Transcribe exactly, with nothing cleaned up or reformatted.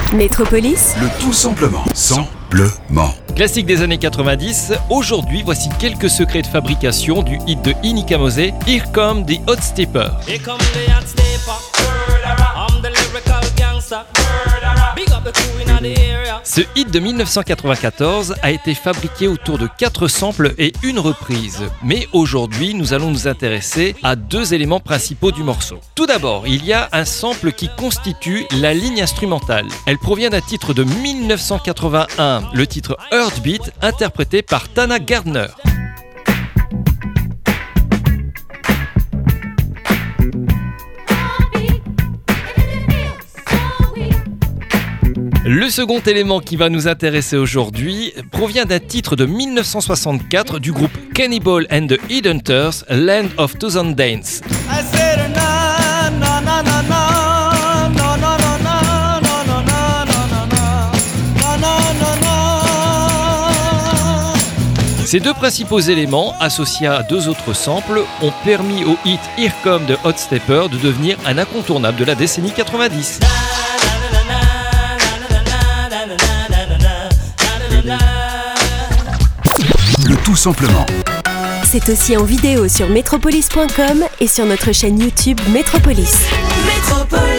Métropolis, le tout simplement, simplement. Classique des années quatre-vingt-dix, aujourd'hui voici quelques secrets de fabrication du hit de Inika Mose, Here Come the Hot Stepper. Here come the hot stepper. I'm the lyrical gangster. Big up the crew in the area. Ce hit de dix-neuf cent quatre-vingt-quatorze a été fabriqué autour de quatre samples et une reprise. Mais aujourd'hui, nous allons nous intéresser à deux éléments principaux du morceau. Tout d'abord, il y a un sample qui constitue la ligne instrumentale. Elle provient d'un titre de dix-neuf cent quatre-vingt-un, le titre Heartbeat, interprété par Tana Gardner. Le second élément qui va nous intéresser aujourd'hui provient d'un titre de dix-neuf cent soixante-quatre du groupe Cannibal and the Headhunters, Land of Thousand Dance. Ces deux principaux éléments, associés à deux autres samples, ont permis au hit Here Come the Hot Stepper de devenir un incontournable de la décennie quatre-vingt-dix. Le tout simplement. c'est aussi en vidéo sur métropolis point com et sur notre chaîne YouTube Métropolis. Métropolis.